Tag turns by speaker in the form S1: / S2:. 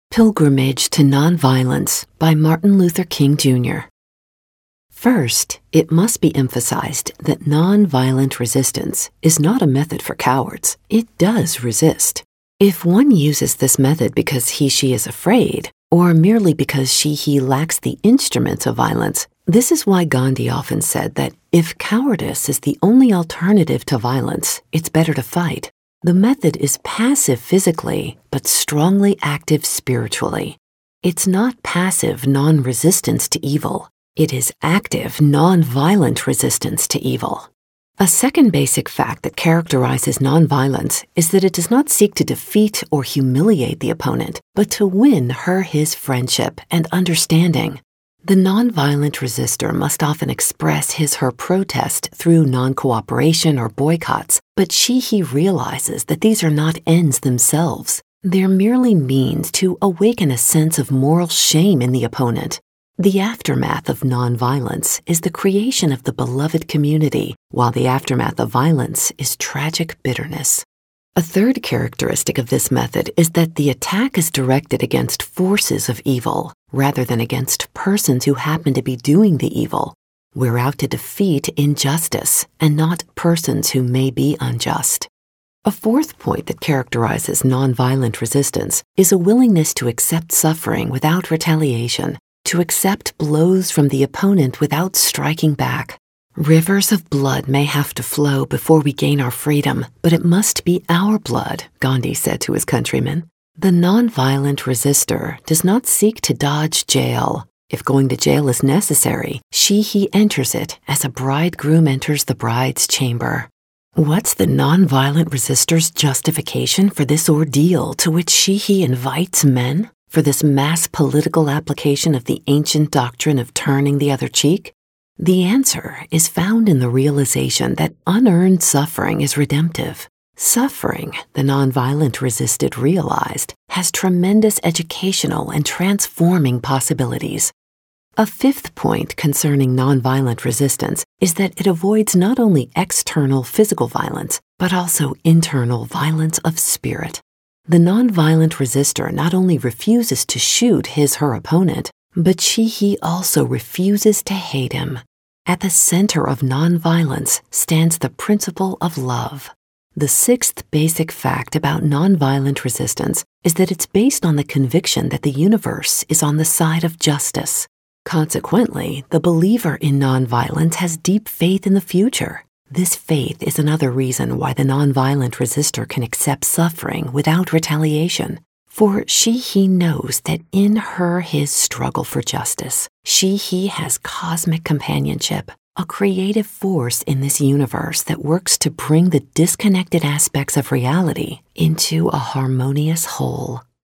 S1: Pilgrimage to Nonviolence by Martin Luther King, Jr. First, it must be emphasized that nonviolent resistance is not a method for cowards. It does resist. If one uses this method because he/she is afraid, or merely because she/he lacks the instruments of violence, this is why Gandhi often said that if cowardice is the only alternative to violence, it's better to fight. The method is passive physically, but strongly active spiritually. It's not passive non-resistance to evil. It is active non-violent resistance to evil. A second basic fact that characterizes nonviolence is that it does not seek to defeat or humiliate the opponent, but to win her/his friendship and understanding. The nonviolent resistor must often express his/her protest through non-cooperation or boycotts, but she/he realizes that these are not ends themselves. They're merely means to awaken a sense of moral shame in the opponent. The aftermath of nonviolence is the creation of the beloved community, while the aftermath of violence is tragic bitterness. A third characteristic of this method is that the attack is directed against forces of evil, rather than against persons who happen to be doing the evil. We're out to defeat injustice, and not persons who may be unjust. A fourth point that characterizes nonviolent resistance is a willingness to accept suffering without retaliation, to accept blows from the opponent without striking back. Rivers of blood may have to flow before we gain our freedom, but it must be our blood, Gandhi said to his countrymen. The nonviolent resistor does not seek to dodge jail. If going to jail is necessary, she/he enters it as a bridegroom enters the bride's chamber. What's the nonviolent resistor's justification for this ordeal to which she/he invites men? For this mass political application of the ancient doctrine of turning the other cheek? The answer is found in the realization that unearned suffering is redemptive. Suffering, the nonviolent resisted realized, has tremendous educational and transforming possibilities. A fifth point concerning nonviolent resistance is that it avoids not only external physical violence, but also internal violence of spirit. The nonviolent resistor not only refuses to shoot his/her opponent, but she/he also refuses to hate him. At the center of nonviolence stands the principle of love. The sixth basic fact about nonviolent resistance is that it's based on the conviction that the universe is on the side of justice. Consequently, the believer in nonviolence has deep faith in the future. This faith is another reason why the nonviolent resistor can accept suffering without retaliation. For she/he knows that in her/his struggle for justice, she/he has cosmic companionship, a creative force in this universe that works to bring the disconnected aspects of reality into a harmonious whole.